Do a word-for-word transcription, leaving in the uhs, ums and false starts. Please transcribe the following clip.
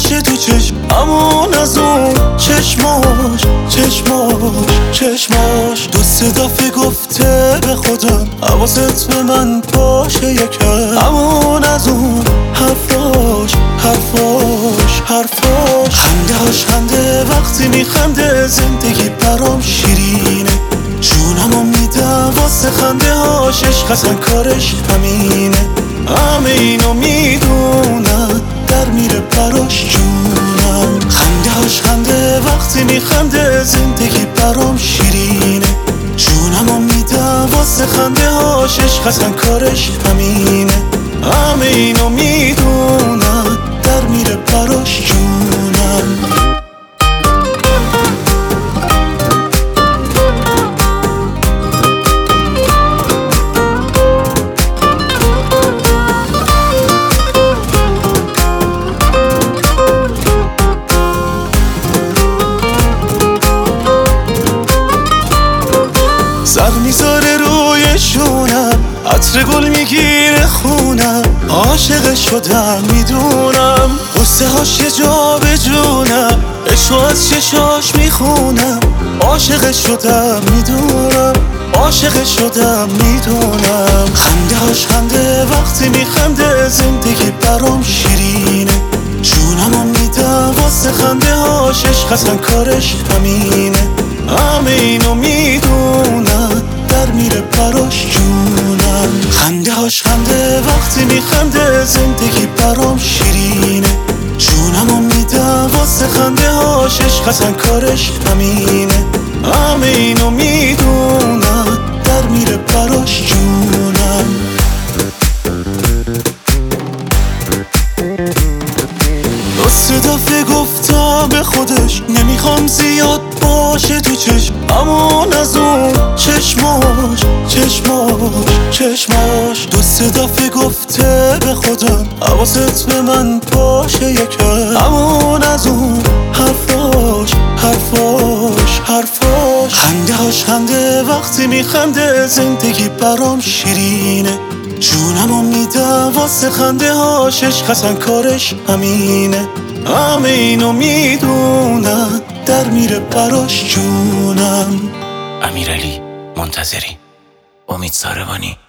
باشه تو چشم، همون از اون چشماش چشماش چشماش دو سه دفعه گفته به خودم حواست به من باشه یکم، همون از اون حرفاش حرفاش حرفاش خنده هاش خنده وقتی میخنده زندگی برام شیرینه، جونمو میدم واسه خنده هاش، عشق اصلا کارش همینه، همه اینو میدونم در میره براش جونم، خنده هاش خنده وقتی میخنده زندگی برام شیرینه، جونمو میدم واسه خنده هاش، عشق اصلا کارش همینه، همه اینو میدونم در میره براش جونم. سر میذاره روی شونم، عطر گل میگیره خونم، عاشق شدم میدونم، قصه هاش یه جا به جونم، عشق از چشاش میخونم، عاشق شدم میدونم، عاشق شدم میدونم، خنده هاش خنده وقتی میخنده زندگی برام شیرینه، جونمو میدم واسه خنده هاش، عشق اصلا کارش همینه، همه اینو میدونم در میره براش جونم، خنده هاش خنده وقتی میخنده زندگی برام شیرینه، جونمو میدم واسه خنده هاش، عشق اصلا کارش همینه، همه اینو میدونم در میره براش جونم. دو دفعه گفتم به خودش نمیخوام زیاد باشه تو چشم، همون از اون چشماش چشماش چشماش دو سه دفعه گفته به خودم حواست به من باشه یکم، همون از اون حرفاش حرفاش حرفاش خنده هاش خنده وقتی میخنده زندگی برام شیرینه، جونمو میدم واسه خنده هاش، عشق اصلا کارش همینه، همه اینو میدونم در میره براش جونم. امیرعلی منتظری، امید ساروانی.